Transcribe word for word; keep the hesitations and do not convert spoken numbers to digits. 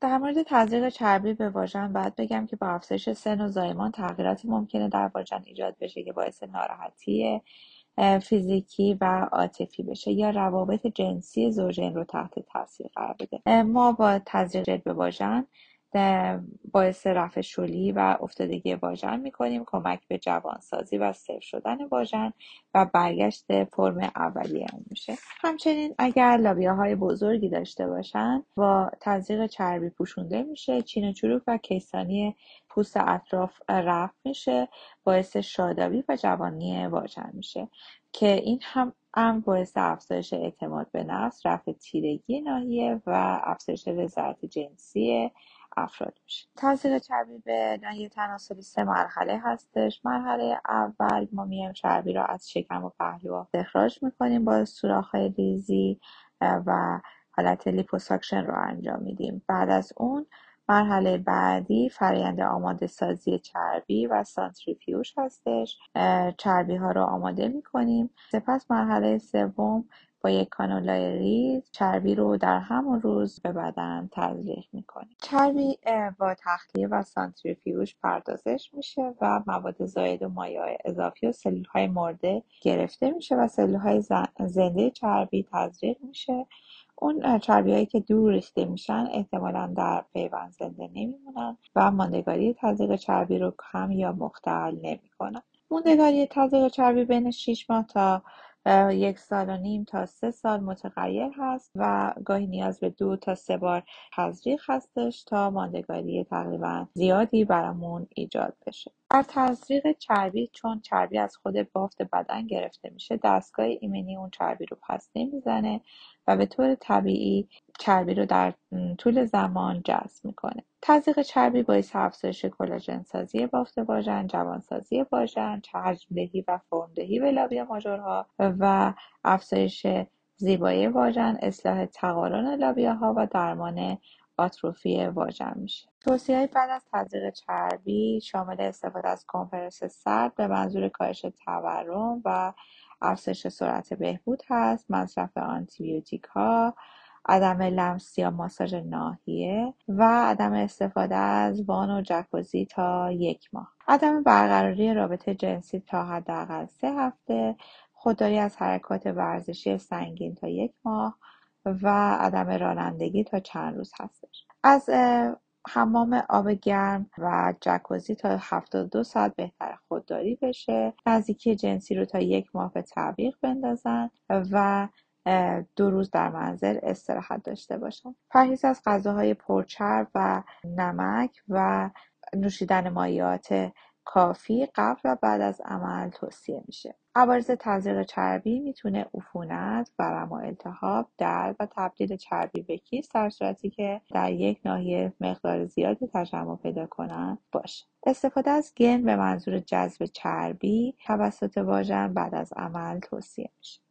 در مورد تزریق چربی به واژن باید بگم که با افزایش سن و زایمان تغییراتی ممکنه در واژن ایجاد بشه که باعث ناراحتی اه، فیزیکی و عاطفی بشه یا روابط جنسی زوجین رو تحت تاثیر قرار بده. اه، ما با تزریق جلد به واژن اه، باعث رفع شلی و افتادگی واژن میکنیم، کمک به جوانسازی و صفر شدن واژن و برگشت فرم اولیه اون میشه. همچنین اگر لابیاهای بزرگی داشته باشن با تزریق چربی پوشونده میشه، چین و چروک و کیسانی پوست اطراف رفع میشه، باعث شادابی و جوانی واژن میشه که این هم هم باعث افزایش اعتماد به نفس، رفع تیرگی ناحیه و افزایش رضایت جنسی افراد میشه. تزریق چربی به ناحیه تناسلی سه مرحله هستش. مرحله اول ما میایم چربی را از شکم و پهلو استخراج میکنیم با سوراخ‌های ریزی و حالت لیپوساکشن رو انجام میدیم. بعد از اون مرحله بعدی فرآیند آماده سازی چربی و سانتریفیوژ هستش. چربی ها رو آماده میکنیم. سپس مرحله سوم با یک کانولای ریز چربی رو در همون روز به بدن تزریق میکنیم. چربی با تخلیه و سانتریفیوژ پردازش میشه و مواد زائد و مایع اضافی و سلول های مرده گرفته میشه و سلول های زنده چربی تزریق میشه. اون چربی هایی که دور ریخته میشن احتمالاً در پیوند زنده نمیمونن و ماندگاری تزریق چربی رو کم یا مختل نمیکنن. موندگاری تزریق چربی بین شش ماه تا یک سال و نیم تا سه سال متغیر هست و گاهی نیاز به دو تا سه بار تزریق هستش تا ماندگاری تقریبا زیادی برامون ایجاد بشه. در تزریق چربی چون چربی از خود بافت بدن گرفته میشه، دستگاه ایمنی اون چربی رو پس نمیزنه و به طور طبیعی چربی رو در طول زمان جذب میکنه. تزریق چربی باعث افزایش کلاژن سازی بافت واژن، جوانسازی واژن، حجم دهی و فرم دهی به لابیا ماژورها و افزایش زیبایی واژن، اصلاح تقارن لابیاها و درمان آتروفی واژن میشه. توصیه‌های بعد از تزریق چربی شامل استفاده از کمپرس سرد به منظور کاهش تورم و افزایش سرعت بهبود هست، مصرف آنتیبیوتیک ها، عدم لمس یا ماساژ ناحیه و عدم استفاده از وان و جکوزی تا یک ماه. عدم برقراری رابطه جنسی تا حداقل سه هفته، خودداری از حرکات ورزشی سنگین تا یک ماه و عدم رانندگی تا چند روز هستش. از حمام آب گرم و جکوزی تا هفتاد و دو ساعت بهتر خودداری بشه. نزدیکی جنسی رو تا یک ماه به تعویق بندازن و دو روز در منزل استراحت داشته باشن. پرهیز از غذاهای پرچرب و نمک و نوشیدن مایعات کافی قبل و بعد از عمل توصیه میشه. عوارض تزریق چربی میتونه عفونت، ورم و التهاب، درد و تبدیل چربی به کیست در صورتی که در یک ناحیه مقدار زیادی تجمع پیدا کنن باشه. استفاده از گن به منظور جذب چربی توسط واژن بعد از عمل توصیه میشه.